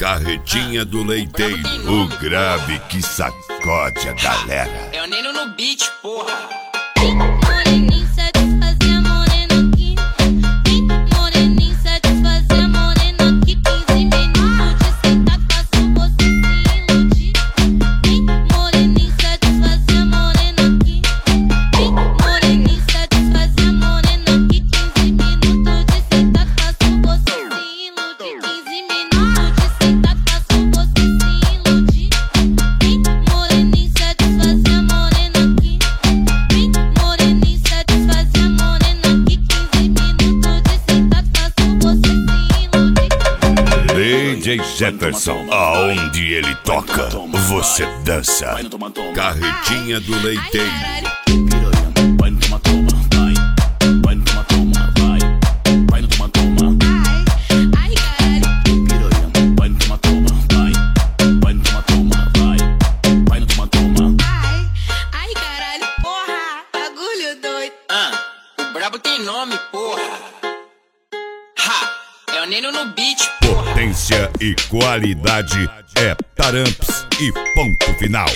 Carretinha do leiteiro, o grave que sacode a galera. É o Neno no beat, porra. Moreninho satisfazer a morena aqui. Moreninho satisfazer a morena aqui. 15 minutos de sentar, faço você se iludir. Moreninho satisfazer a morena aqui. Moreninho satisfazer a morena aqui. 15 minutos de sentar, faço você se iludir. 15 minutos de sentar, faço você se iludir. Moreninho satisfazer a morena aqui. Moreninho satisfazer a morena aqui. 15 minutos de sentar, faço você se iludir. DJ Jefferson, aonde ele toca, você dança. Carretinha do leiteiro. Ai, caralho. Ai, caralho, porra, bagulho doido. O brabo tem nome, porra. É o Neno no beat, porra. Potência e qualidade é Taramps e ponto final.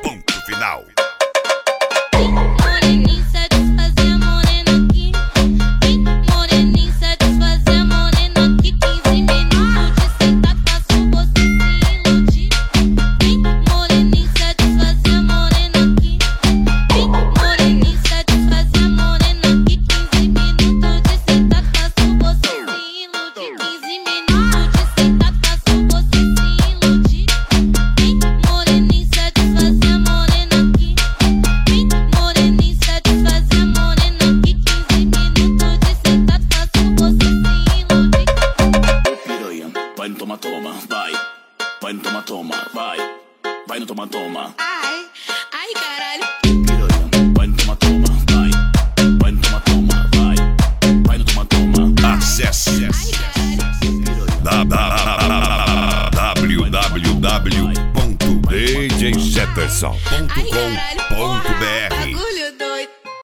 Moreninho satisfazer a morena aqui. Moreninho satisfazer a morena aqui. 15 minutos de sentar, faço você se iludir. Moreninho satisfazer a morena aqui. Moreninho satisfazer a morena aqui. 15 minutos de sentar, faço você se iludir. 15 minutos de sentar, faço você se iludir. Moreninho satisfazer a morena aqui. Moreninho satisfazer a morena aqui. 15 minutos de sentar, faço você se iludir. Piranha, vai no toma, toma, vai. Vai no toma, toma, vai. Vai no toma, toma. Ai, caralho. Piranha, vai no toma, toma, vai. Vai no toma, toma, vai. Vai no toma, toma. Acesse www.djjefferson.com.br. Bagulho